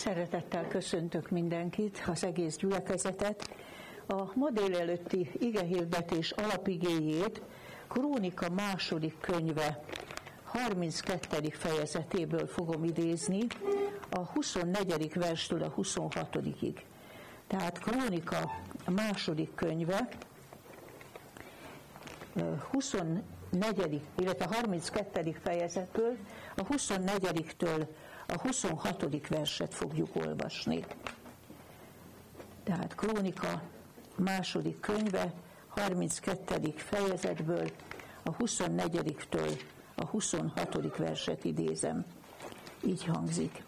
Szeretettel köszöntök mindenkit, az egész gyülekezetet. A ma délelőtti igehirdetés alapigéjét Krónika második könyve 32. fejezetéből fogom idézni, a 24. verstől a 26. Tehát Krónika második könyve 24. illetve 32. fejezetből a 24-től a 26. verset fogjuk olvasni. Tehát Krónika második könyve 32. fejezetből a 24-től a 26. verset idézem. Így hangzik.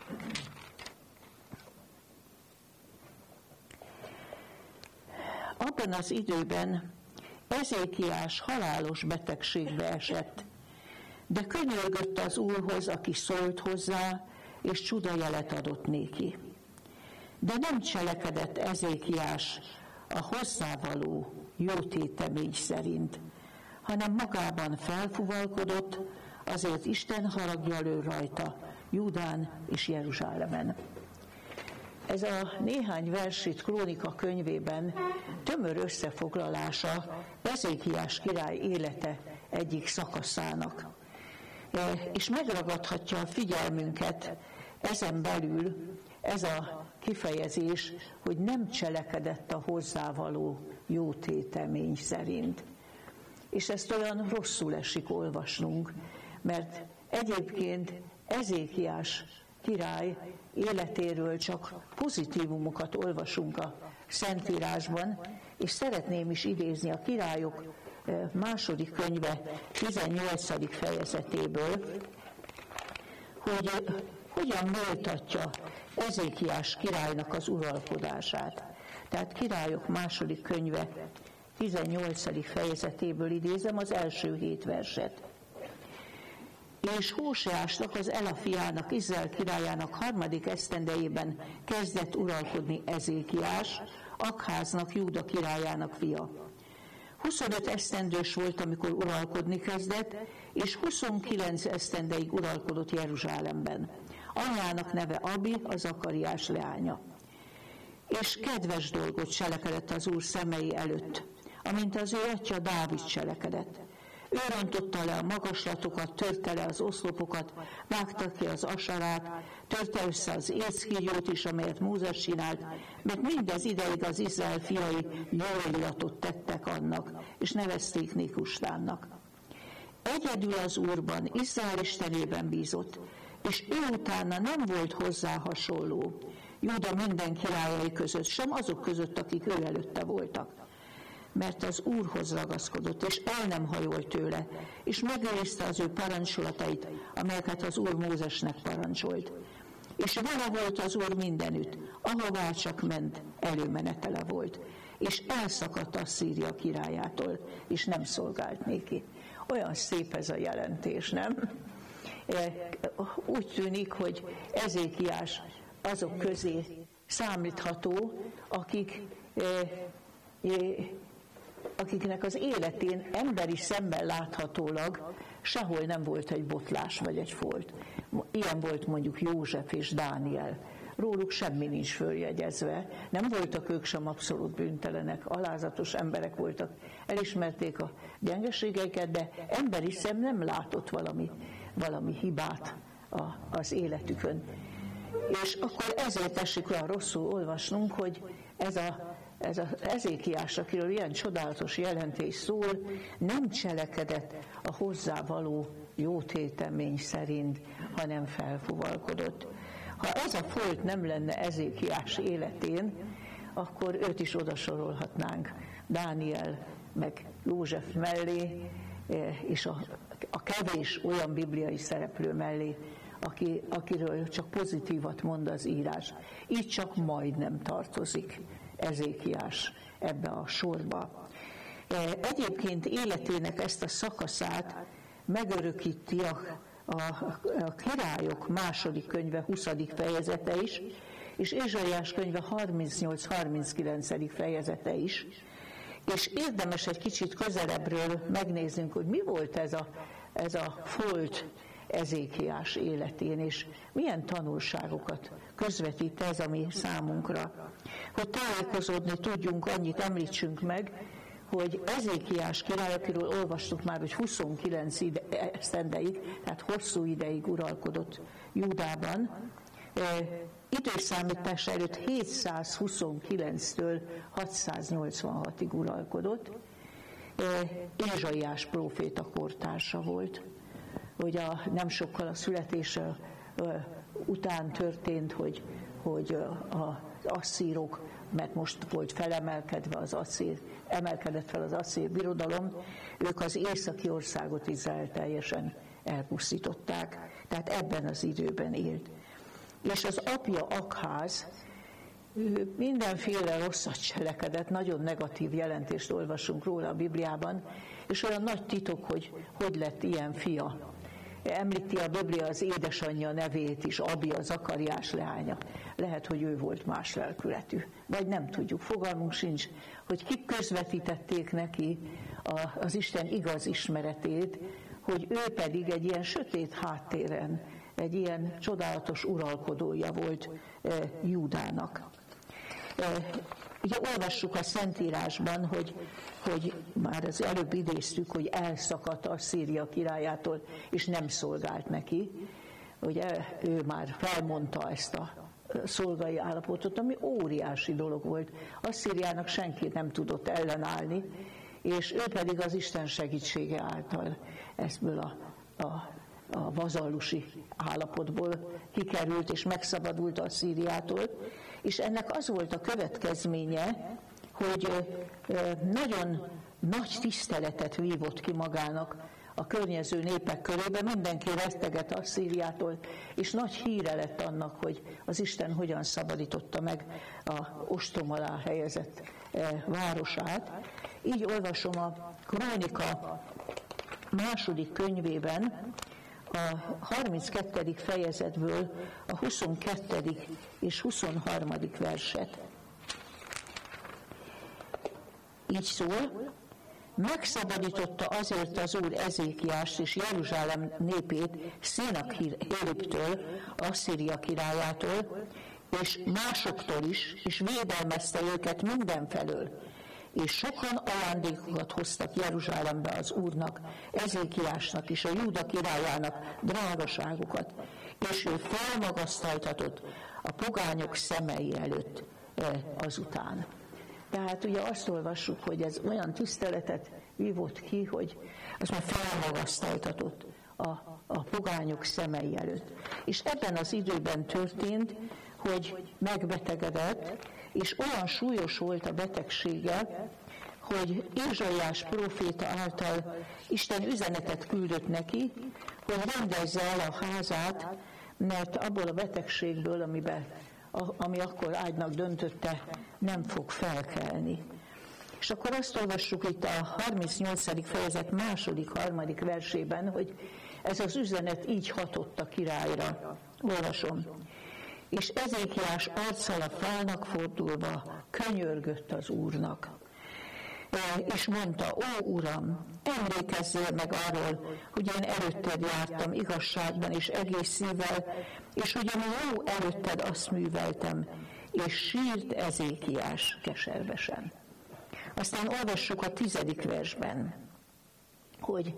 Abban az időben Ezékiás halálos betegségbe esett, de könyörgött az Úrhoz, aki szólt hozzá, és csudajelet adott néki. De nem cselekedett Ezékiás a hozzávaló jótétemény szerint, hanem magában felfuvalkodott, azért Isten haragja elő rajta, Júdán és Jeruzsálemen. Ez a néhány vers itt Krónika könyvében tömör összefoglalása Ezékiás király élete egyik szakaszának. És megragadhatja a figyelmünket ezen belül ez a kifejezés, hogy nem cselekedett a hozzávaló jótétemény szerint. És ezt olyan rosszul esik olvasnunk, mert egyébként Ezékiás király életéről csak pozitívumokat olvasunk a Szentírásban, és szeretném is idézni a Királyok második könyve 18. fejezetéből, hogy hogyan méltatja Ezékiás királynak az uralkodását. Tehát Királyok második könyve 18. fejezetéből idézem az első 7 verset. És Hóseásnak, az Ela fiának, Izrael királyának 3. esztendejében kezdett uralkodni Ezékiás, Akháznak, Júda királyának fia. 25 esztendős volt, amikor uralkodni kezdett, és 29 esztendeig uralkodott Jeruzsálemben. Anyjának neve Abi, az Zakariás leánya. És kedves dolgot cselekedett az Úr szemei előtt, amint az ő atya Dávid cselekedett. Ő rontotta le a magaslatokat, törte le az oszlopokat, vágta ki az asarát, törte össze az észkígyót is, amelyet Mózes csinált, mert mindez ideig az Izrael fiai jóillatot tettek annak, és nevezték Nékustánnak. Egyedül az Úrban, Izrael Istenében bízott, és ő utána nem volt hozzá hasonló, Júda minden királyai között, sem azok között, akik ő előtte voltak. Mert az Úrhoz ragaszkodott, és el nem hajolt tőle, és megőrizte az ő parancsolatait, amelyeket az Úr Mózesnek parancsolt. És vele volt az Úr mindenütt, ahová csak ment, előmenetele volt, és elszakadt Asszíria királyától, és nem szolgált néki. Olyan szép ez a jelentés, nem? Úgy tűnik, hogy Ezékiás azok közé számítható, akiknek az életén emberi szemmel láthatólag sehol nem volt egy botlás vagy egy folt. Ilyen volt mondjuk József és Dániel. Róluk semmi nincs följegyezve. Nem voltak ők sem abszolút bűntelenek, alázatos emberek voltak. Elismerték a gyengeségeiket, de emberi szem nem látott valami hibát az életükön. És akkor ezért esik olyan rosszul olvasnunk, hogy ez az Ezékiás, akiről ilyen csodálatos jelentés szól, nem cselekedett a hozzávaló jótétemény szerint, hanem felfuvalkodott. Ha ez a folt nem lenne Ezékiás életén, akkor őt is odasorolhatnánk Dániel meg József mellé, és a kevés olyan bibliai szereplő mellé, akiről csak pozitívat mond az írás. Így csak majdnem tartozik Ezékiás ebbe a sorba. Egyébként életének ezt a szakaszát megörökíti a Királyok második könyve 20. fejezete is, és Ézsaiás könyve 38-39. fejezete is. És érdemes egy kicsit közelebbről megnéznünk, hogy mi volt ez a folt Ezékiás életén, és milyen tanulságokat közvetít ez a mi számunkra. Hogy tájékozódni tudjunk, annyit említsünk meg, hogy Ezékiás király, akiről olvastuk már, hogy 29 esztendeig, tehát hosszú ideig uralkodott Júdában, időszámítás előtt 729-től 686-ig uralkodott. Ézsaiás próféta kortársa volt, hogy nem sokkal a születése után történt, hogy az asszírok, mert most volt emelkedett fel az asszír birodalom, ők az északi országot Izrael teljesen elpusztították, tehát ebben az időben élt. És az apja Akház mindenféle rosszat cselekedett, nagyon negatív jelentést olvasunk róla a Bibliában, és olyan nagy titok, hogy lett ilyen fia. Említi a Biblia az édesanyja nevét is, Abia, Zakariás leánya. Lehet, hogy ő volt más lelkületű, vagy nem tudjuk, fogalmunk sincs, hogy kik közvetítették neki az Isten igaz ismeretét, hogy ő pedig egy ilyen sötét háttéren, egy ilyen csodálatos uralkodója volt Júdának. Ugye olvassuk a Szentírásban, hogy már az előbb idéztük, hogy elszakadt Asszíria királyától, és nem szolgált neki. Ugye ő már felmondta ezt a szolgai állapotot, ami óriási dolog volt. Asszíriának senki nem tudott ellenállni, és ő pedig az Isten segítsége által ebből a vazallusi állapotból kikerült és megszabadult Asszíriától, és ennek az volt a következménye, hogy nagyon nagy tiszteletet vívott ki magának a környező népek körében, mindenki retteget Asszíriától, és nagy híre lett annak, hogy az Isten hogyan szabadította meg a ostrom alá helyezett városát. Így olvasom a Krónika második könyvében, a 32. fejezetből a 22. és 23. verset. Így szól: megszabadította azért az Úr Ezékiást és Jeruzsálem népét Szenakeribtől, Asszíria királyától, és másoktól is, és védelmezte őket mindenfelől. És sokan ajándékokat hoztak Jeruzsálembe az Úrnak, Ezékiásnak és a Júda királyának drágaságokat, és ő felmagasztaltatott a pogányok szemei előtt azután. Tehát ugye azt olvassuk, hogy ez olyan tiszteletet vívott ki, hogy az már felmagasztaltatott a pogányok szemei előtt. És ebben az időben történt, hogy megbetegedett, és olyan súlyos volt a betegsége, hogy Ézsaiás próféta által Isten üzenetet küldött neki, hogy rendezze el a házát, mert abból a betegségből, ami akkor ágynak döntötte, nem fog felkelni. És akkor azt olvassuk itt a 38. fejezet harmadik versében, hogy ez az üzenet így hatott a királyra. Olvasom. És Ezékiás arccal a falnak fordulva könyörgött az Úrnak. És mondta: ó Uram, emlékezzél meg arról, hogy én előtted jártam igazságban és egész szívvel, és hogy ami jó előtted, azt műveltem, és sírt Ezékiás keservesen. Aztán olvassuk a 10. versben, hogy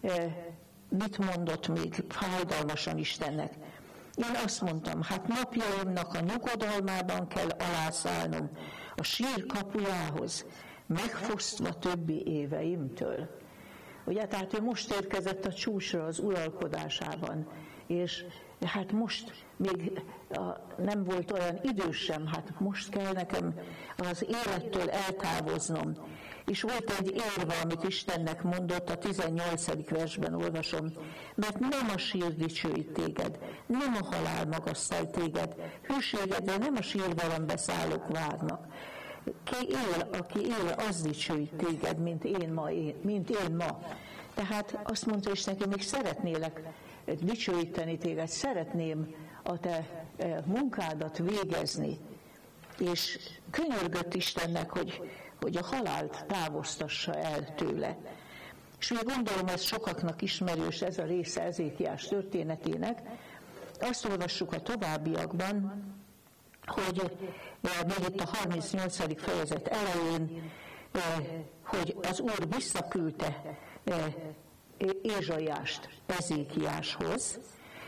mit mondott még fájdalmasan Istennek. Én azt mondtam, hát napjaimnak a nyugodalmában kell alászállnom a sír kapujához, megfosztva többi éveimtől. Ugye, tehát ő most érkezett a csúcsra az uralkodásában, és hát most még nem volt olyan idős sem, hát most kell nekem az élettől eltávoznom. És volt egy érve, amit Istennek mondott, a 18. versben olvasom, mert nem a sír dicsőít téged, nem a halál magasztal téged, hűségedre nem a sírverembe szállók várnak. Aki él, az dicsőít téged, mint én ma. Tehát azt mondta is neki, még szeretnélek dicsőíteni téged, szeretném a te munkádat végezni. És könyörgött Istennek, hogy a halált távoztassa el tőle. És még gondolom, ez sokaknak ismerős ez a része Ezékiás történetének. Azt olvassuk a továbbiakban, hogy még itt a 38. fejezet elején, hogy az Úr visszaküldte Ézsaiást Ezékiáshoz,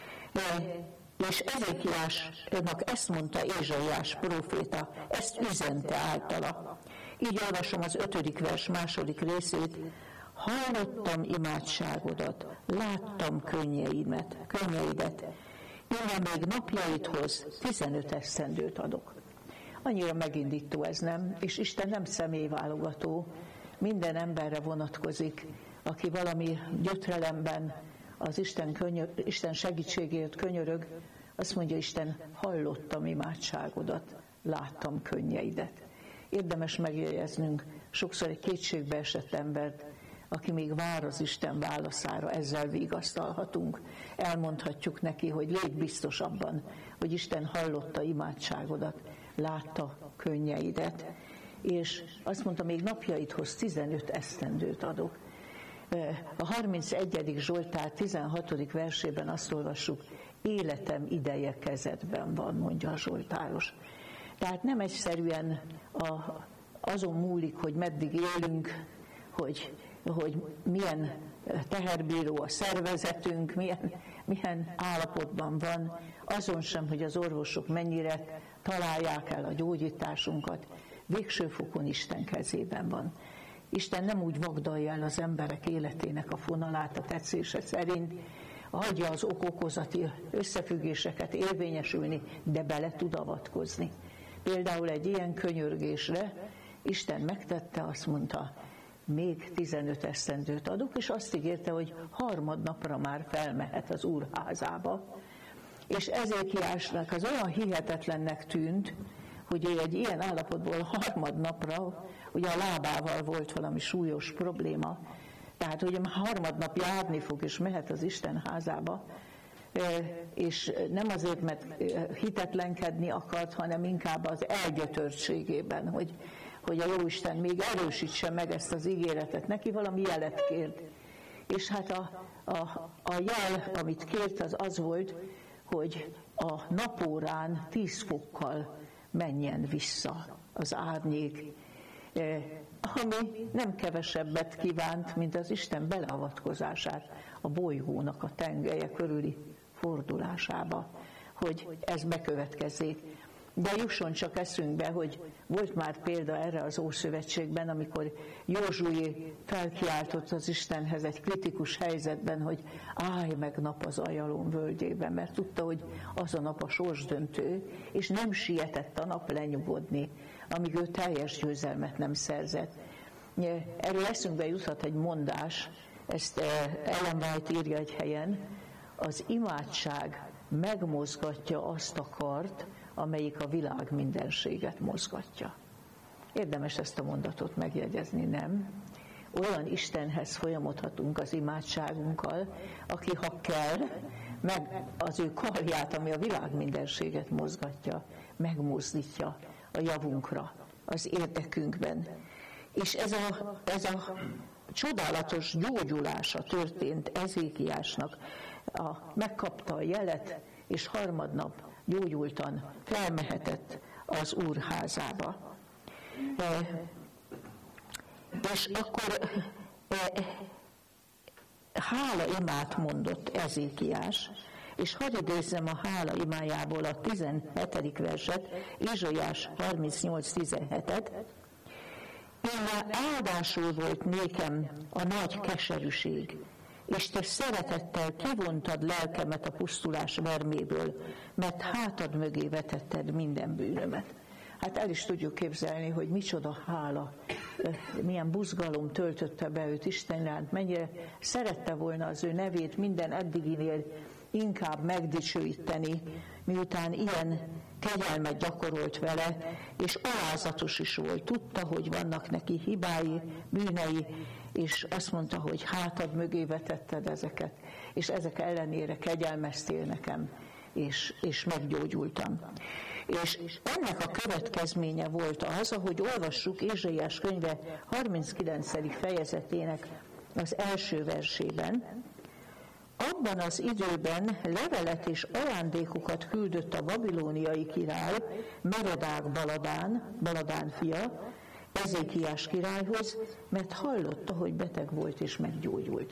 és Ezékiásnak ezt mondta Ézsaiás próféta, ezt üzente általa. Így olvasom az 5. vers második részét. Hallottam imádságodat, láttam könnyeidet. Innen még napjaidhoz 15 esztendőt adok. Annyira megindító ez, nem? És Isten nem személyválogató, minden emberre vonatkozik, aki valami gyötrelemben az Isten segítségért könyörög, azt mondja Isten, hallottam imádságodat, láttam könnyeidet. Érdemes megjegyeznünk sokszor egy kétségbe esett embert, aki még vár az Isten válaszára, ezzel vigasztalhatunk. Elmondhatjuk neki, hogy légy biztos abban, hogy Isten hallotta imádságodat, látta könnyeidet. És azt mondta, még napjaidhoz 15 esztendőt adok. A 31. Zsoltár 16. versében azt olvassuk, életem ideje kezedben van, mondja a zsoltáros. Tehát nem egyszerűen azon múlik, hogy meddig élünk, hogy milyen teherbíró a szervezetünk, milyen állapotban van, azon sem, hogy az orvosok mennyire találják el a gyógyításunkat. Végső fokon Isten kezében van. Isten nem úgy vagdalja el az emberek életének a fonalát a tetszése szerint, hagyja az okokozati összefüggéseket érvényesülni, de bele tud avatkozni. Például egy ilyen könyörgésre Isten megtette, azt mondta, még 15 esztendőt adok, és azt ígérte, hogy harmadnapra már felmehet az Úr házába. És Ezékiásnak az olyan hihetetlennek tűnt, hogy ő egy ilyen állapotból harmadnapra, ugye a lábával volt valami súlyos probléma, tehát hogy harmadnap járni fog, és mehet az Isten házába, és nem azért, mert hitetlenkedni akart, hanem inkább az elgyötörtségében, hogy a Jóisten még erősítse meg ezt az ígéretet. Neki valami jelet kért. És hát a jel, amit kért, az volt, hogy a napórán 10 fokkal menjen vissza az árnyék, ami nem kevesebbet kívánt, mint az Isten beleavatkozását a bolygónak a tengelye körüli fordulásába, hogy ez bekövetkezzék. De jusson csak eszünkbe, hogy volt már példa erre az Ószövetségben, amikor Józsué felkiáltott az Istenhez egy kritikus helyzetben, hogy állj meg nap az Ajalon völgyében, mert tudta, hogy az a nap a sorsdöntő, és nem sietett a nap lenyugodni, amíg ő teljes győzelmet nem szerzett. Erről eszünkbe juthat egy mondás, ezt Ellen White írja egy helyen, az imádság megmozgatja azt a kart, amelyik a világ mindenséget mozgatja. Érdemes ezt a mondatot megjegyezni, nem? Olyan Istenhez folyamodhatunk az imádságunkkal, aki, ha kell, meg az ő karját, ami a világ mindenséget mozgatja, megmozdítja a javunkra, az érdekünkben. És ez a csodálatos gyógyulása történt Ezékiásnak. Megkapta a jelet, és harmadnap gyógyultan felmehetett az Úr házába. És akkor hálaimát mondott Ezékiás, és hadd idézzem a hála imájából a 17. verset, Ézsaiás 38:17-et. Én áldásul volt nékem a nagy keserűség, és te szeretettel kivontad lelkemet a pusztulás verméből, mert hátad mögé vetetted minden bűnömet. Hát el is tudjuk képzelni, hogy micsoda hála, milyen buzgalom töltötte be őt Isten iránt, mennyire szerette volna az ő nevét minden eddiginél inkább megdicsőíteni, miután ilyen kegyelmet gyakorolt vele, és alázatos is volt. Tudta, hogy vannak neki hibái, bűnei, és azt mondta, hogy hátad mögé vetetted ezeket, és ezek ellenére kegyelmeztél nekem, és meggyógyultam. És ennek a következménye volt az, ahogy olvassuk Ézsaiás könyve 39. fejezetének az első versében. Abban az időben levelet és ajándékokat küldött a babilóniai király, Merodák Baladán fia, Ezékiás királyhoz, mert hallotta, hogy beteg volt és meggyógyult.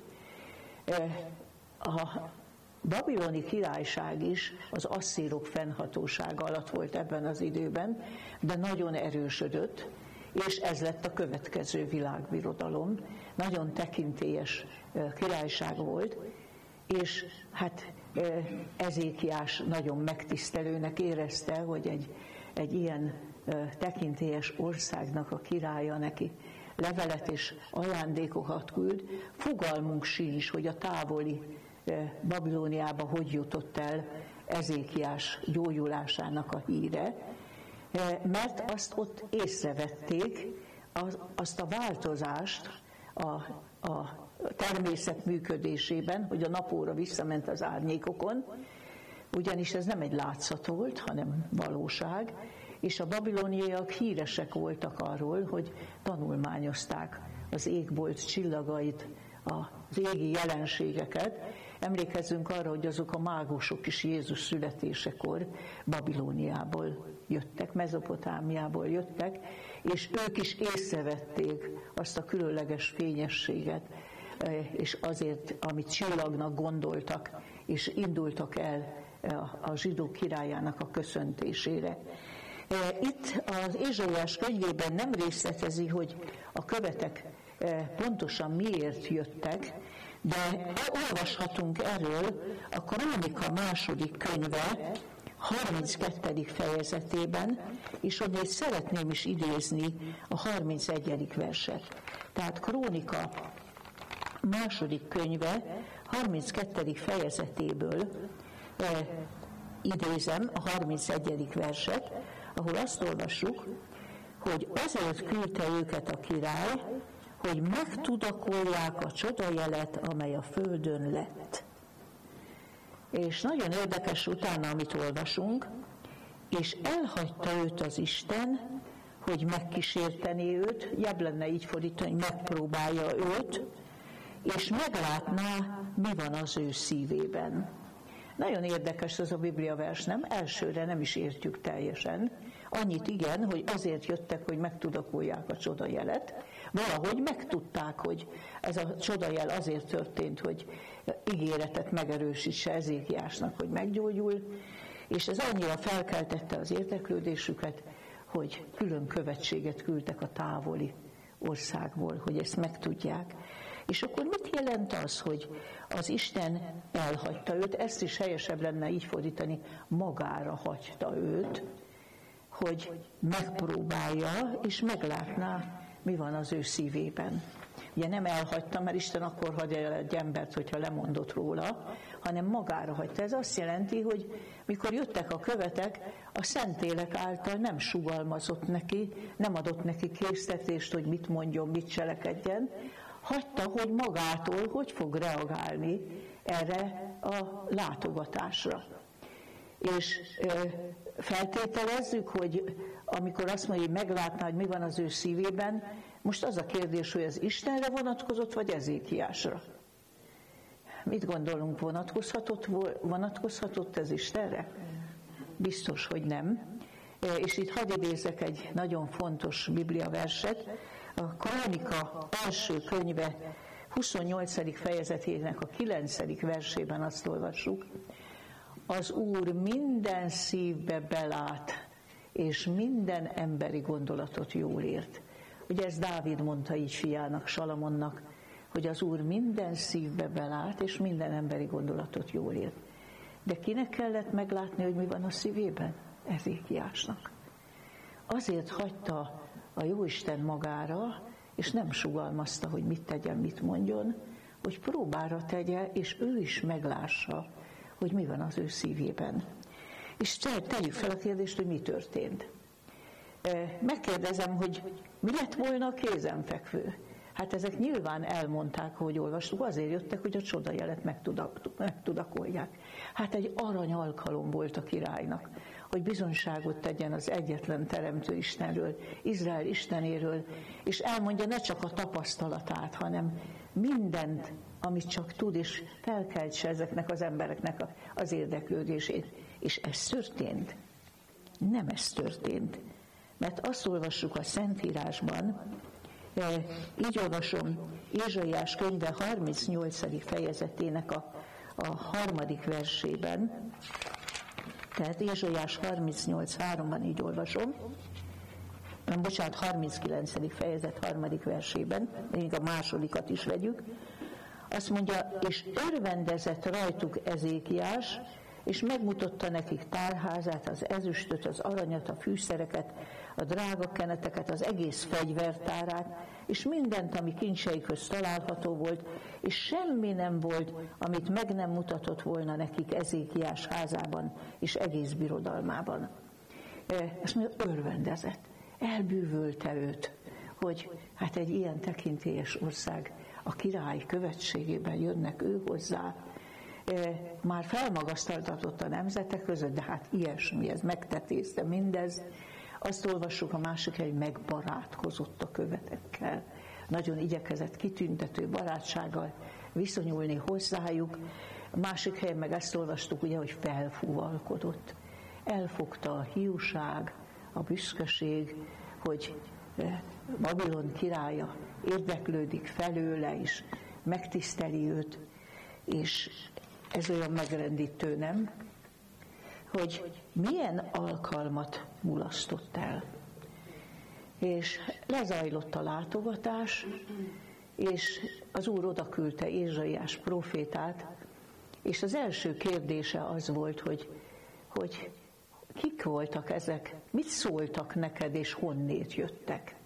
A babiloni királyság is az asszírok fennhatósága alatt volt ebben az időben, de nagyon erősödött, és ez lett a következő világbirodalom. Nagyon tekintélyes királyság volt, és hát Ezékiás nagyon megtisztelőnek érezte, hogy egy ilyen tekintélyes országnak a királya neki levelet és ajándékokat küld. Fogalmunk sincs, hogy a távoli Babilóniába hogy jutott el Ezékiás gyógyulásának a híre, mert azt ott észrevették, azt a változást a természet működésében, hogy a napóra visszament az árnyékokon, ugyanis ez nem egy látszat volt, hanem valóság, és a babiloniaiak híresek voltak arról, hogy tanulmányozták az égbolt csillagait, az égi jelenségeket. Emlékezzünk arra, hogy azok a mágusok is Jézus születésekor Babilóniából jöttek, Mezopotámiából jöttek, és ők is észrevették azt a különleges fényességet, és azért, amit csillagnak gondoltak, és indultak el a zsidók királyának a köszöntésére. Itt az Ézsaiás könyvében nem részletezi, hogy a követek pontosan miért jöttek, de olvashatunk erről a Krónika második könyve 32. fejezetében, és onnél szeretném is idézni a 31. verset. Tehát Krónika második könyve 32. fejezetéből idézem a 31. verset, ahol azt olvassuk, hogy azért küldte őket a király, hogy megtudakolják a csodajelet, amely a földön lett. És nagyon érdekes utána, amit olvasunk, és elhagyta őt az Isten, hogy megkísértené őt, jobb lenne így fordítani, hogy megpróbálja őt, és meglátná, mi van az ő szívében. Nagyon érdekes ez a bibliavers, nem? Elsőre nem is értjük teljesen. Annyit igen, hogy azért jöttek, hogy megtudakolják a csodajelet. Valahogy megtudták, hogy ez a csodajel azért történt, hogy ígéretet megerősítse Ezékiásnak, hogy meggyógyul, és ez annyira felkeltette az érdeklődésüket, hogy külön követséget küldtek a távoli országból, hogy ezt megtudják. És akkor mit jelent az, hogy az Isten elhagyta őt? Ezt is helyesebb lenne így fordítani, magára hagyta őt, hogy megpróbálja és meglátná, mi van az ő szívében. Ugye nem elhagyta, mert Isten akkor hagyja el egy embert, hogyha lemondott róla, hanem magára hagyta. Ez azt jelenti, hogy mikor jöttek a követek, a Szentlélek által nem sugalmazott neki, nem adott neki késztetést, hogy mit mondjon, mit cselekedjen, hagyta, hogy magától hogy fog reagálni erre a látogatásra. És feltételezzük, hogy amikor azt mondja, hogy meglátná, hogy mi van az ő szívében, most az a kérdés, hogy az Istenre vonatkozott, vagy Ezékiásra? Mit gondolunk, vonatkozhatott ez Istenre? Biztos, hogy nem. És itt hadd idézek egy nagyon fontos bibliaverset, a Krónika első könyve 28. fejezetének a 9. versében azt olvassuk, az Úr minden szívbe belát, és minden emberi gondolatot jól ért. Ugye ez Dávid mondta így fiának, Salamonnak, hogy az Úr minden szívbe belát, és minden emberi gondolatot jól ért. De kinek kellett meglátni, hogy mi van a szívében? Ezékiásnak. Azért hagyta a Jóisten magára, és nem sugalmazta, hogy mit tegyen, mit mondjon, hogy próbára tegye, és ő is meglássa, hogy mi van az ő szívében. És tegyük fel a kérdést, hogy mi történt. Megkérdezem, hogy mi lett volna a kézenfekvő? Hát ezek nyilván elmondták, hogy olvastuk, azért jöttek, hogy a csodajelet megtudakolják. Hát egy arany alkalom volt a királynak, hogy bizonyságot tegyen az egyetlen teremtő Istenről, Izrael Istenéről, és elmondja ne csak a tapasztalatát, hanem mindent, amit csak tud, és felkeltse ezeknek az embereknek az érdeklődését. És ez történt? Nem ez történt. Mert azt olvassuk a Szentírásban, így olvasom Ézsaiás könyve 38. fejezetének a 3. versében, tehát Ézsaiás 38.3-ban így olvasom, 39. fejezet 3. versében, még a másodikat is vegyük, azt mondja, és örvendezett rajtuk Ezékiás, és megmutatta nekik tárházát, az ezüstöt, az aranyat, a fűszereket, a drága keneteket, az egész fegyvertárát, és mindent, ami kincseikhöz található volt, és semmi nem volt, amit meg nem mutatott volna nekik Ezékiás házában és egész birodalmában. Ezt mondja, örvendezett. Elbűvölte őt, hogy hát egy ilyen tekintélyes ország a király követségében jönnek ő hozzá. Már felmagasztaltatott a nemzetek között, de hát ilyesmi, ez megtetézte mindez. Azt olvassuk a másik, hogy megbarátkozott a követekkel. Nagyon igyekezett kitüntető barátsággal viszonyulni hozzájuk. A másik helyen meg ezt olvastuk, ugye, hogy felfúvalkodott. Elfogta a hiúság, a büszkeség, hogy Babilon királya érdeklődik felőle, és megtiszteli őt, és ez olyan megrendítő, nem? Hogy milyen alkalmat mulasztott el. És lezajlott a látogatás, és az Úr odaküldte Ézsaiás prófétát, és az első kérdése az volt, hogy kik voltak ezek, mit szóltak neked, és honnét jöttek.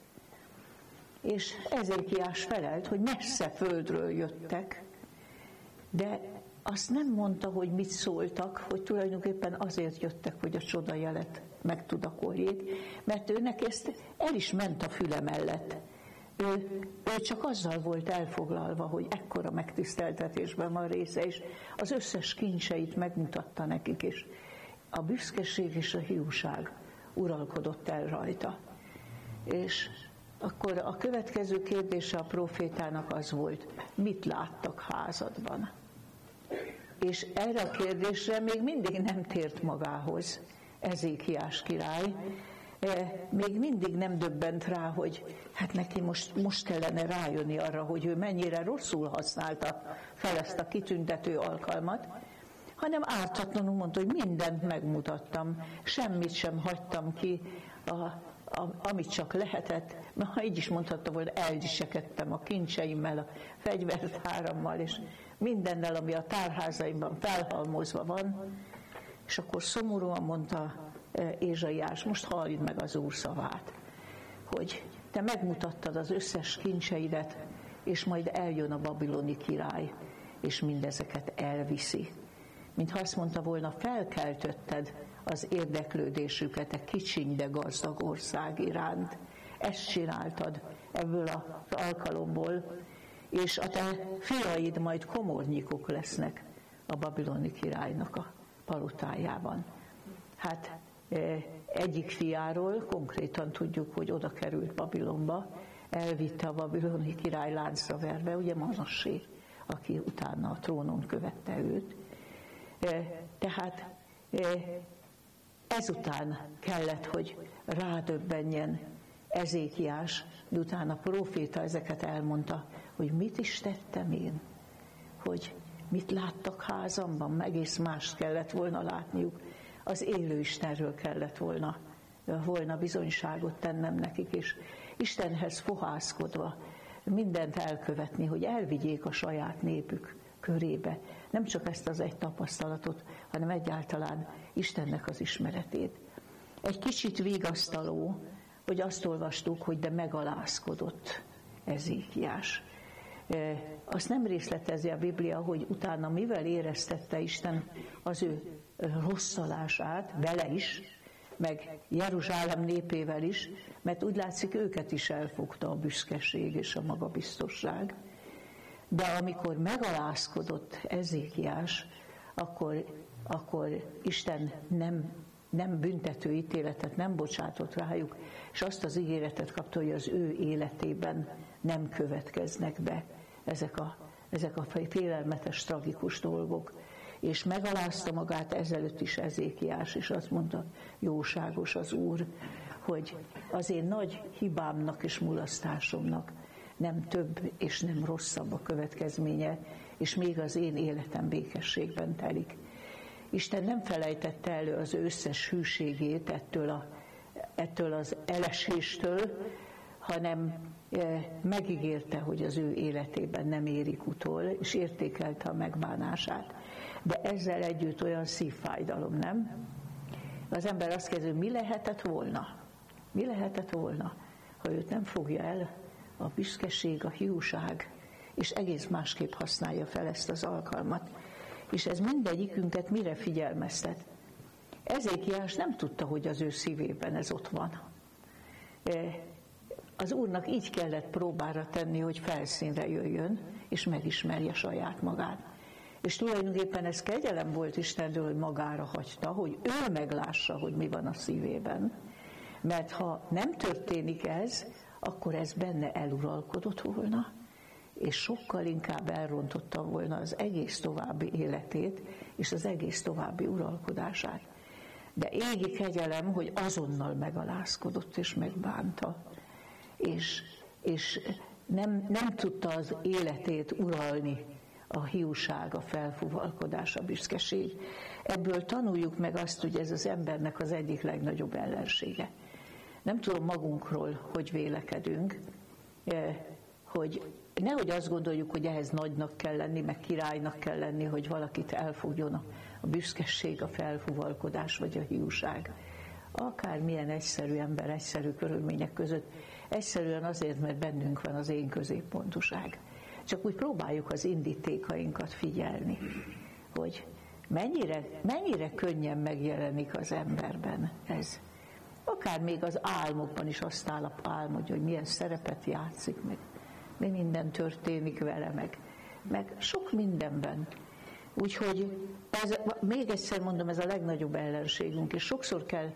És Ezékiás felelt, hogy messze földről jöttek, de azt nem mondta, hogy mit szóltak, hogy tulajdonképpen azért jöttek, hogy a csodajelet megtudakoljék, mert őnek ezt el is ment a füle mellett. Ő csak azzal volt elfoglalva, hogy ekkora megtiszteltetésben van része, és az összes kincseit megmutatta nekik, és a büszkeség és a hiúság uralkodott el rajta. És akkor a következő kérdése a prófétának az volt, mit láttak házadban? És erre a kérdésre még mindig nem tért magához Ezékiás király, még mindig nem döbbent rá, hogy hát neki most kellene rájönni arra, hogy ő mennyire rosszul használta fel ezt a kitüntető alkalmat, hanem ártatlanul mondta, hogy mindent megmutattam, semmit sem hagytam ki, amit csak lehetett, ha így is mondhatta volna, eldisekedtem a kincseimmel, a fegyvertárammal, és mindennel, ami a tárházaimban felhalmozva van, és akkor szomorúan mondta Ézsaiás, most halld meg az Úr szavát, hogy te megmutattad az összes kincseidet, és majd eljön a babiloni király, és mindezeket elviszi. Mintha azt mondta volna, felkeltötted az érdeklődésüket a kicsiny, de gazdag ország iránt. Ezt csináltad ebből az alkalomból, és a te fiaid majd komornyikok lesznek a babiloni királynak a palotájában. Hát egyik fiáról konkrétan tudjuk, hogy oda került Babilonba, elvitte a babiloni király láncra verve, ugye Manassé, aki utána a trónon követte őt. Tehát ezután kellett, hogy rádöbbenjen Ezékiás, de utána a próféta ezeket elmondta, hogy mit is tettem én, hogy mit láttak házamban, egész mást kellett volna látniuk, az élő Istenről kellett volna bizonyságot tennem nekik, és Istenhez fohászkodva mindent elkövetni, hogy elvigyék a saját népük körébe. Nem csak ezt az egy tapasztalatot, hanem egyáltalán Istennek az ismeretét. Egy kicsit vigasztaló, hogy azt olvastuk, hogy de megalázkodott Ezékiás. Azt nem részletezi a Biblia, hogy utána mivel éreztette Isten az ő rosszalását, vele is, meg Jeruzsálem népével is, mert úgy látszik, őket is elfogta a büszkeség és a magabiztosság. De amikor megalázkodott Ezékiás, akkor Isten nem büntető ítéletet nem bocsátott rájuk, és azt az ígéretet kapta, hogy az ő életében nem következnek be ezek a félelmetes, tragikus dolgok. És megalázta magát ezelőtt is Ezékiás, és azt mondta, jóságos az Úr, hogy az én nagy hibámnak és mulasztásomnak nem több és nem rosszabb a következménye, és még az én életem békességben telik. Isten nem felejtette elő az összes hűségét ettől az eleséstől, hanem megígérte, hogy az ő életében nem érik utol, és értékelte a megbánását. De ezzel együtt olyan szívfájdalom, nem? Az ember azt kérdezi, mi lehetett volna? Mi lehetett volna, ha őt nem fogja el a büszkeség, a hiúság, és egész másképp használja fel ezt az alkalmat. És ez mindegyikünket mire figyelmeztet? Ezékiás nem tudta, hogy az ő szívében ez ott van. Az Úrnak így kellett próbára tenni, hogy felszínre jöjjön, és megismerje saját magát. És tulajdonképpen ez kegyelem volt Istentől, hogy magára hagyta, hogy ő meglássa, hogy mi van a szívében. Mert ha nem történik ez, akkor ez benne eluralkodott volna, és sokkal inkább elrontotta volna az egész további életét, és az egész további uralkodását. De égi kegyelem, hogy azonnal megalázkodott és megbánta, és nem tudta az életét uralni a hiúság, a felfúvalkodás, a büszkeség. Ebből tanuljuk meg azt, hogy ez az embernek az egyik legnagyobb ellensége. Nem tudom magunkról, hogy vélekedünk, hogy nehogy azt gondoljuk, hogy ehhez nagynak kell lenni, meg királynak kell lenni, hogy valakit elfogjon a büszkeség, a felfúvalkodás vagy a hiúság. Akármilyen egyszerű ember, egyszerű körülmények között, egyszerűen azért, mert bennünk van az én középpontúság. Csak úgy próbáljuk az indítékainkat figyelni, hogy mennyire könnyen megjelenik az emberben ez. Akár még az álmokban is azt áll a pálm, hogy milyen szerepet játszik, meg mi minden történik vele, meg sok mindenben. Úgyhogy még egyszer mondom, ez a legnagyobb ellenségünk, és sokszor kell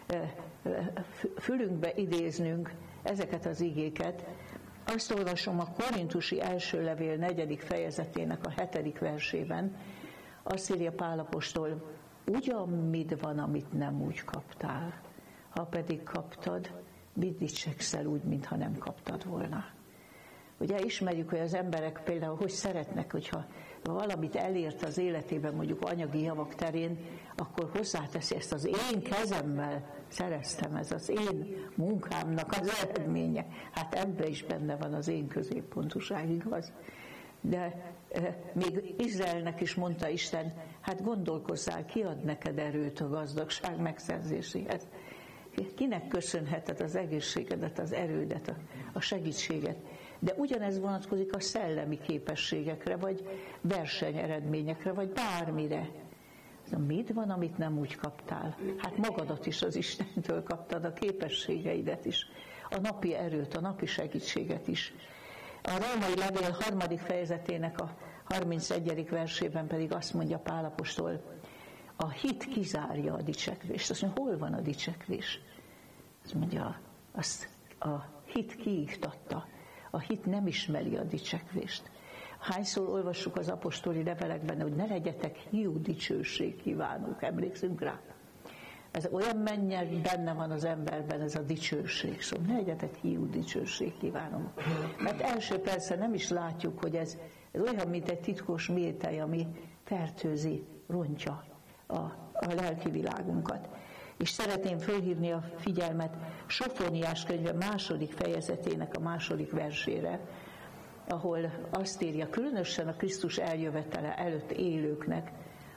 fülünkbe idéznünk ezeket az igéket. Azt olvasom a Korintusi első levél 4. fejezetének a 7. versében, azt írja Pál apostol, ugyan mit van, amit nem úgy kaptál, ha pedig kaptad, mit dicsekszel úgy, mintha nem kaptad volna. Ugye ismerjük, hogy az emberek például hogy szeretnek, hogyha valamit elért az életében, mondjuk anyagi javak terén, akkor hozzáteszi, ezt az én kezemmel szereztem, ez az én munkámnak az eredménye. Hát ebben is benne van az én középpontúság, igaz? De még Izraelnek is mondta Isten, hát gondolkozzál, ki ad neked erőt a gazdagság megszerzéséhez? Kinek köszönheted az egészségedet, az erődet, a segítséget? De ugyanez vonatkozik a szellemi képességekre, vagy versenyeredményekre, vagy bármire. Mit van, amit nem úgy kaptál? Hát magadat is az Istentől kaptad, a képességeidet is, a napi erőt, a napi segítséget is. A római levél 3. fejezetének a 31. versében pedig azt mondja Pál apostol, a hit kizárja a dicsekvést. Azt mondja, hol van a dicsekvés? Azt mondja, azt a hit kiiktatta. A hit nem ismeri a dicsekvést. Hányszor olvassuk az apostoli levelekben, hogy ne legyetek hiú dicsőség kívánók, emlékszünk rá? Ez olyan mennyire benne van az emberben ez a dicsőség, szóval ne legyetek hiú dicsőség kívánók. Mert első persze nem is látjuk, hogy ez olyan, mint egy titkos métej, ami fertőzi, rontja a lelki világunkat. És szeretném fölhívni a figyelmet Sofóniás könyve 2. fejezetének a 2. versére, ahol azt írja, különösen a Krisztus eljövetele előtt élőknek,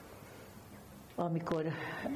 amikor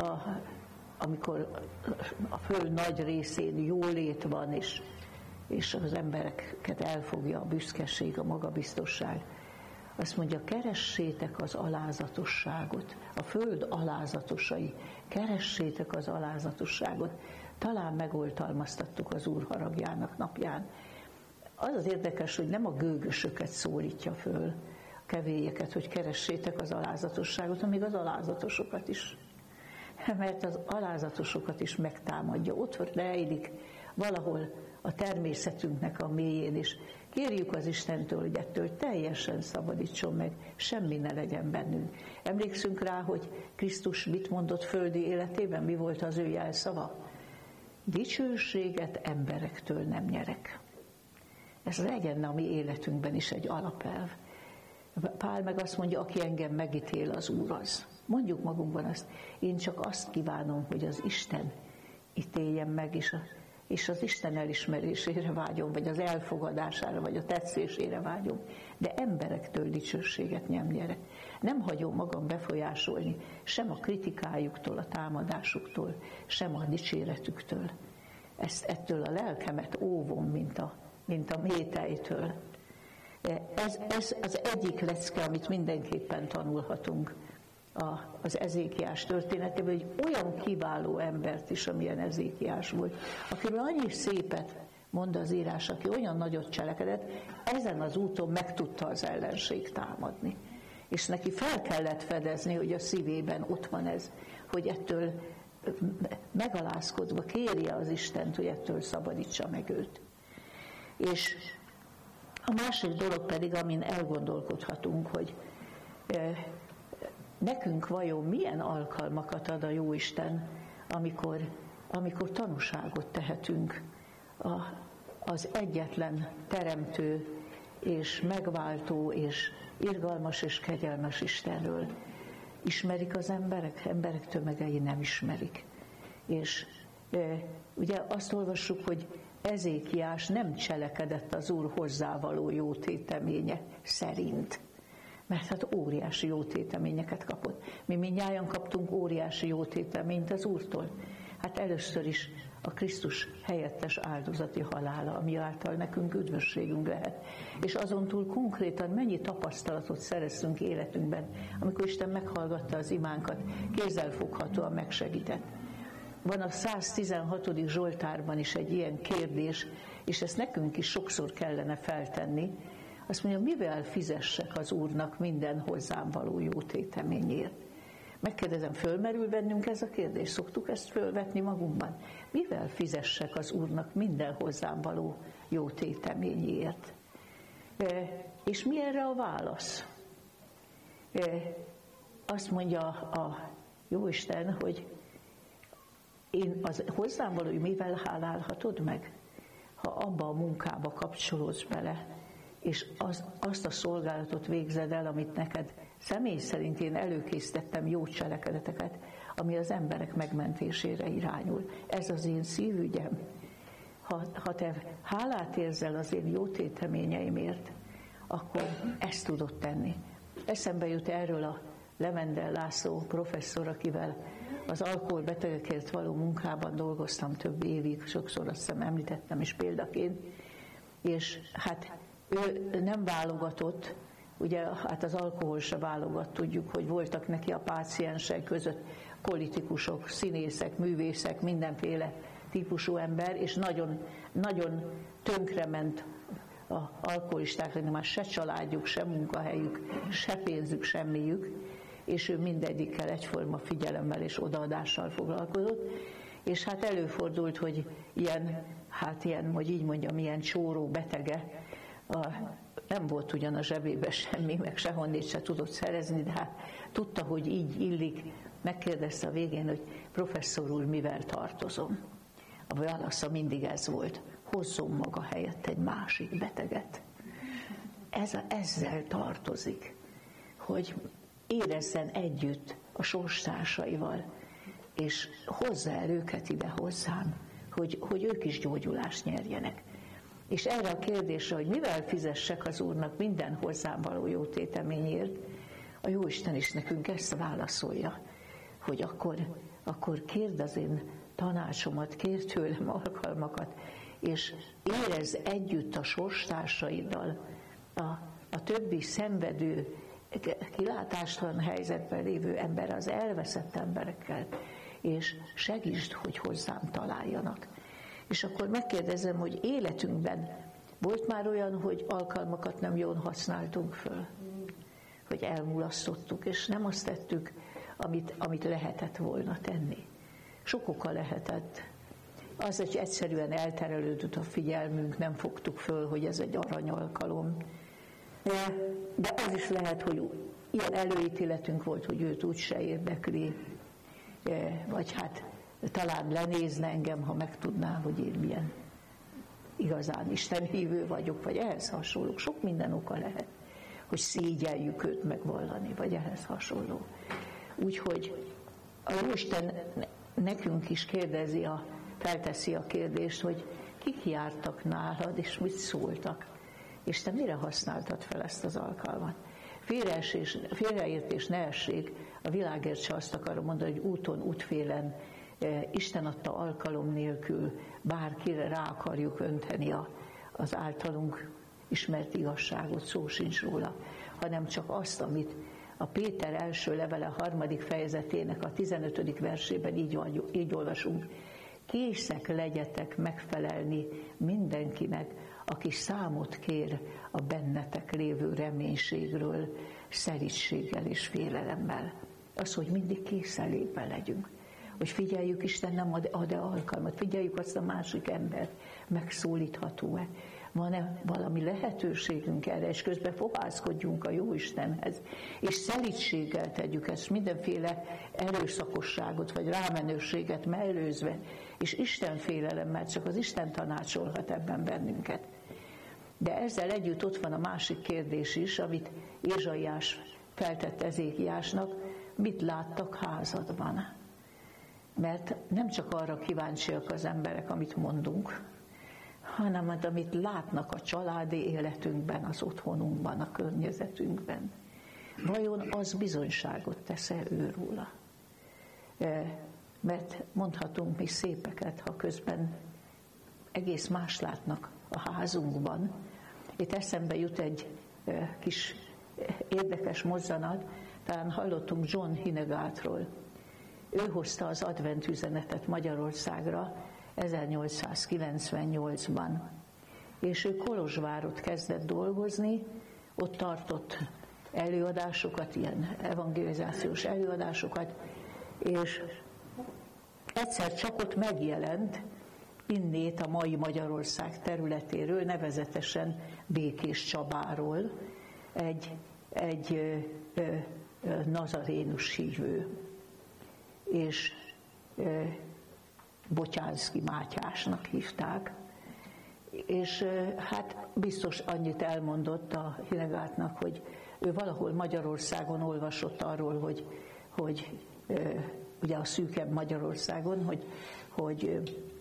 a föld nagy részén jólét van, és az embereket elfogja a büszkeség, a magabiztosság. Azt mondja, keressétek az alázatosságot, a föld alázatosai, keressétek az alázatosságot, talán megoltalmaztattuk az Úr haragjának napján. Az az érdekes, hogy nem a gőgösöket szólítja föl, a kevélyeket, hogy keressétek az alázatosságot, hanem még az alázatosokat is. Mert az alázatosokat is megtámadja. Ott rejlik valahol a természetünknek a mélyén, és kérjük az Istentől, hogy ettől teljesen szabadítson meg, semmi ne legyen bennünk. Emlékszünk rá, hogy Krisztus mit mondott földi életében, mi volt az ő jelszava? Dicsőséget emberektől nem nyerek. Ez legyen a mi életünkben is egy alapelv. Pál meg azt mondja, aki engem megítél, az Úr az. Mondjuk magunkban azt, én csak azt kívánom, hogy az Isten ítéljen meg, és az Isten elismerésére vágyom, vagy az elfogadására, vagy a tetszésére vágyom. De emberektől dicsőséget nem nyerek. Nem hagyom magam befolyásolni, sem a kritikájuktól, a támadásuktól, sem a dicséretüktől. Ettől a lelkemet óvom, mint a métejtől. Ez az egyik lecke, amit mindenképpen tanulhatunk az Ezékiás történetében, hogy olyan kiváló embert is, amilyen Ezékiás volt, akiről annyi szépet mond az írás, aki olyan nagyot cselekedett, ezen az úton meg tudta az ellenség támadni. És neki fel kellett fedezni, hogy a szívében ott van ez, hogy ettől megalázkodva kérje az Istent, hogy ettől szabadítsa meg őt. És a másik dolog pedig, amin elgondolkodhatunk, hogy nekünk vajon milyen alkalmakat ad a Jóisten, amikor tanúságot tehetünk az egyetlen teremtő és megváltó és irgalmas és kegyelmes Istenről. Ismerik az emberek tömegei nem ismerik. És ugye azt olvassuk, hogy Ezékiás nem cselekedett az Úr hozzávaló jótéteménye szerint. Mert hát óriási jótéteményeket kapott. Mi mindnyájan kaptunk óriási jótéteményt az Úrtól. Hát először is a Krisztus helyettes áldozati halála, ami által nekünk üdvösségünk lehet. És azon túl konkrétan mennyi tapasztalatot szereztünk életünkben, amikor Isten meghallgatta az imánkat, kézzelfoghatóan megsegített. Van a 116. Zsoltárban is egy ilyen kérdés, és ezt nekünk is sokszor kellene feltenni. Azt mondja, mivel fizessek az Úrnak minden hozzám való jótéteményért? Megkérdezem, fölmerül bennünk ez a kérdés? Szoktuk ezt fölvetni magunkban? Mivel fizessek az Úrnak minden hozzám való jótéteményért? És mi erre a válasz? Azt mondja a Jóisten, hogy én az hozzám való, mivel hálálhatod meg? Ha abba a munkába kapcsolódsz bele, és azt a szolgálatot végzed el, amit neked személy szerint én előkészítettem, jó cselekedeteket, ami az emberek megmentésére irányul. Ez az én szívügyem. Ha te hálát érzel az én jó téteményeimért, akkor ezt tudod tenni. Eszembe jut erről a Levendel László professzor, akivel az alkoholbetegekért való munkában dolgoztam több évig, sokszor azt hiszem említettem is példaként, és hát ő nem válogatott, ugye hát az alkohol se válogat, tudjuk, hogy voltak neki a páciensek között politikusok, színészek, művészek, mindenféle típusú ember, és nagyon, nagyon tönkrement az alkoholistáknak, már se családjuk, se munkahelyük, se pénzük, semmiük, és ő mindegyikkel egyforma figyelemmel és odaadással foglalkozott, és hát előfordult, hogy ilyen, hogy így mondjam, ilyen csóró betege, nem volt ugyan a zsebébe semmi, meg sehonnét se tudott szerezni, de hát tudta, hogy így illik, megkérdezte a végén, hogy professzor úr, mivel tartozom? A válasza mindig ez volt, hozzon maga helyett egy másik beteget. Ezzel tartozik, hogy érezzen együtt a sorstársaival, és hozza el őket ide hozzám, hogy ők is gyógyulást nyerjenek. És erre a kérdésre, hogy mivel fizessek az Úrnak minden hozzám való jótéteményért, a Jóisten is nekünk ezt válaszolja, hogy akkor kérd az én tanácsomat, kérd tőlem alkalmakat, és érezz együtt a sorstársaiddal, a többi szenvedő, kilátástalan helyzetben lévő ember, az elveszett emberekkel, és segítsd, hogy hozzám találjanak. És akkor megkérdezem, hogy életünkben volt már olyan, hogy alkalmakat nem jól használtunk föl, hogy elmulasztottuk, és nem azt tettük, amit lehetett volna tenni. Sok oka lehetett. az, hogy egyszerűen elterelődött a figyelmünk, nem fogtuk föl, hogy ez egy aranyalkalom. De az is lehet, hogy ilyen előítéletünk volt, hogy őt úgyse érdekli, vagy hát talán lenézne engem, ha megtudná, hogy én milyen igazán istenhívő vagyok, vagy ehhez hasonló. Sok minden oka lehet, hogy szégyeljük őt megvallani, vagy ehhez hasonló. Úgyhogy a Jóisten nekünk is felteszi a kérdést, hogy kik jártak nálad, és mit szóltak, és te mire használtad fel ezt az alkalmat. Félreértés ne essék, a világért se azt akarom mondani, hogy úton, útfélen, Isten adta alkalom nélkül bárkire rá akarjuk önteni az általunk ismert igazságot, szó sincs róla, hanem csak azt, amit a Péter első levele 3. fejezetének a 15. versében így olvasunk. Készek legyetek megfelelni mindenkinek, aki számot kér a bennetek lévő reménységről, szelídséggel és félelemmel. Az, hogy mindig készenlétben legyünk. Hogy figyeljük, Isten nem ad-e alkalmat, figyeljük azt a másik embert, megszólítható-e, van-e valami lehetőségünk erre, és közben fohászkodjunk a Jóistenhez, és szelídséggel tegyük ezt, mindenféle erőszakosságot, vagy rámenőséget mellőzve, és Isten félelemmel, csak az Isten tanácsolhat ebben bennünket. De ezzel együtt ott van a másik kérdés is, amit Ézsaiás feltett Ezékiásnak, mit láttak házadban? Mert nem csak arra kíváncsiak az emberek, amit mondunk, hanem amit látnak a családi életünkben, az otthonunkban, a környezetünkben. Vajon az bizonyságot tesz-e őróla? Mert mondhatunk mi szépeket, ha közben egész más látnak a házunkban. Itt eszembe jut egy kis érdekes mozzanat, talán hallottunk John Hinegátról. Ő hozta az advent üzenetet Magyarországra 1898-ban, és ő Kolozsvárot kezdett dolgozni, ott tartott előadásokat, ilyen evangelizációs előadásokat, és egyszer csak ott megjelent innét a mai Magyarország területéről, nevezetesen Békés Csabáról egy nazarénus hívő, és Botyánszky Mátyásnak hívták, és hát biztos annyit elmondott a Hinegátnak, hogy ő valahol Magyarországon olvasott arról, hogy ugye a szűkebb Magyarországon, hogy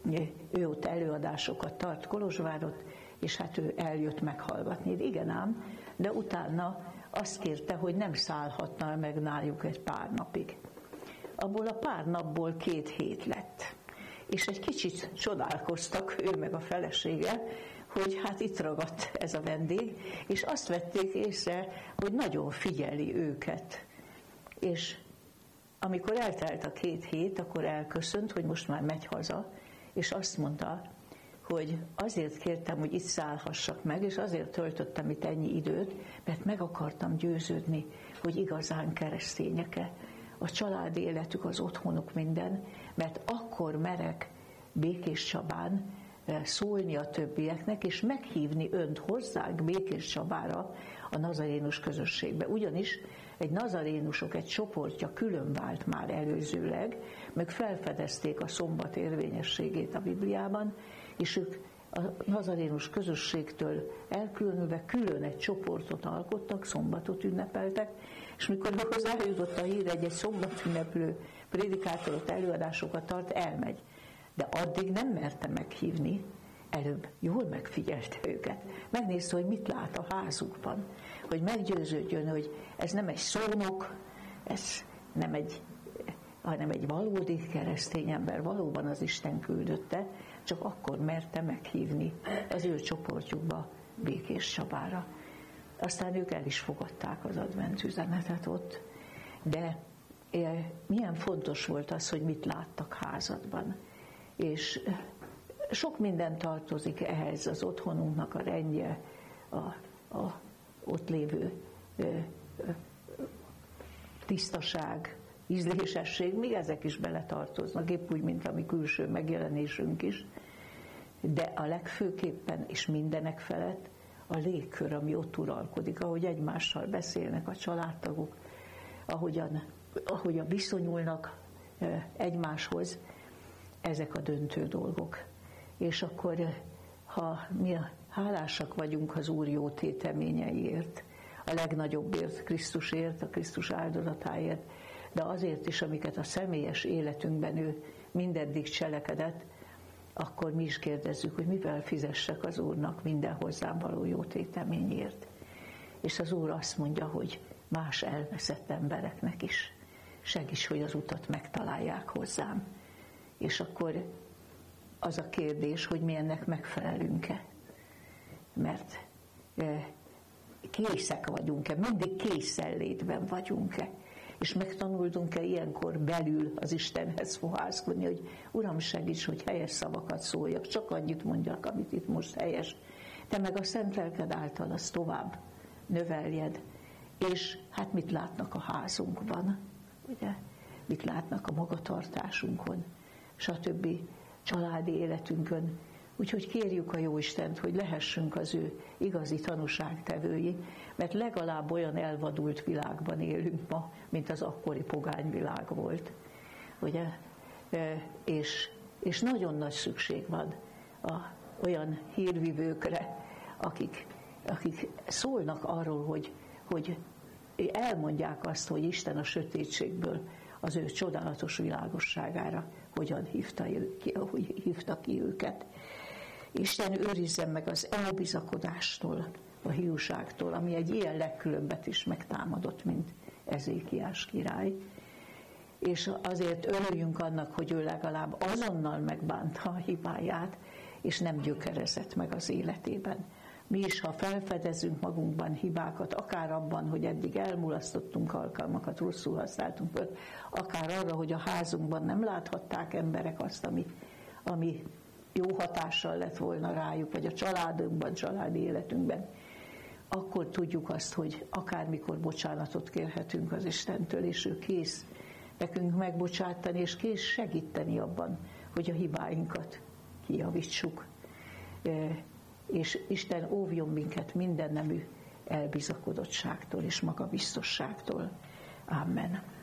ő ott előadásokat tart Kolozsvárot, és hát ő eljött meghallgatni. Igen ám, de utána azt kérte, hogy nem szállhatna meg náluk egy pár napig. Abból a pár napból 2 hét lett. És egy kicsit csodálkoztak, ő meg a felesége, hogy hát itt ragadt ez a vendég, és azt vették észre, hogy nagyon figyeli őket. És amikor eltelt a 2 hét, akkor elköszönt, hogy most már megy haza, és azt mondta, hogy azért kértem, hogy itt szállhassak meg, és azért töltöttem itt ennyi időt, mert meg akartam győződni, hogy igazán keresztények-e. A családi életük, az otthonuk minden, mert akkor merek Békés Csabán szólni a többieknek, és meghívni önt hozzánk Békés Csabára a nazarénus közösségbe. Ugyanis egy nazarénusok egy csoportja külön vált már előzőleg, meg felfedezték a szombat érvényességét a Bibliában, és ők a nazarénus közösségtől elkülönülve külön egy csoportot alkottak, szombatot ünnepeltek, és mikor hozzájutott a hír, egy szombat ünneplő prédikátor ott előadásokat tart, elmegy. De addig nem merte meghívni, előbb jól megfigyelte őket. Megnézte, hogy mit lát a házukban, hogy meggyőződjön, hogy ez nem egy szónok, ez nem hanem egy valódi keresztény ember, valóban az Isten küldötte, csak akkor merte meghívni az ő csoportjukba Békés Csabára. Aztán ők el is fogadták az advent üzenetet ott, de milyen fontos volt az, hogy mit láttak házadban. És sok minden tartozik ehhez, az otthonunknak a rendje, ott lévő tisztaság, ízlésesség, még ezek is beletartoznak, épp úgy, mint a mi külső megjelenésünk is. De a legfőképpen és mindenek felett a légkör, ami ott uralkodik, ahogy egymással beszélnek a családtagok, ahogyan viszonyulnak egymáshoz, ezek a döntő dolgok. És akkor, ha mi hálásak vagyunk az Úr jó téteményeiért, a legnagyobbért, Krisztusért, a Krisztus áldozatáért, de azért is, amiket a személyes életünkben ő mindeddig cselekedett, akkor mi is kérdezzük, hogy mivel fizessek az Úrnak minden hozzám való jó téteményért. És az Úr azt mondja, hogy más elveszett embereknek is segíts, hogy az utat megtalálják hozzám. És akkor az a kérdés, hogy mi ennek megfelelünk-e. Mert készek vagyunk-e, mindig készenlétben vagyunk-e. És megtanultunk-e ilyenkor belül az Istenhez fohászkodni, hogy Uram, segíts, hogy helyes szavakat szóljak, csak annyit mondjak, amit itt most helyes. Te meg a szent lelked által azt tovább növeljed. És hát mit látnak a házunkban, ugye? Mit látnak a magatartásunkon, stb. Családi életünkön. Úgyhogy kérjük a Jóistent, hogy lehessünk az ő igazi tanúságtevői, mert legalább olyan elvadult világban élünk ma, mint az akkori pogányvilág volt. Ugye? És nagyon nagy szükség van olyan hírvivőkre, akik szólnak arról, hogy elmondják azt, hogy Isten a sötétségből az ő csodálatos világosságára hogyan hívta ki őket. Isten őrizzen meg az elbizakodástól, a hiúságtól, ami egy ilyen legkülönbet is megtámadott, mint Ezékiás király. És azért örüljünk annak, hogy ő legalább azonnal megbánta a hibáját, és nem gyökerezett meg az életében. Mi is, ha felfedezünk magunkban hibákat, akár abban, hogy eddig elmulasztottunk alkalmakat, rosszul használtunk föl, akár arra, hogy a házunkban nem láthatták emberek azt, ami jó hatással lett volna rájuk, vagy a családunkban, családi életünkben, akkor tudjuk azt, hogy akármikor bocsánatot kérhetünk az Istentől, és ő kész nekünk megbocsátani, és kész segíteni abban, hogy a hibáinkat kijavítsuk. És Isten óvjon minket minden nemű elbizakodottságtól és magabiztosságtól. Amen.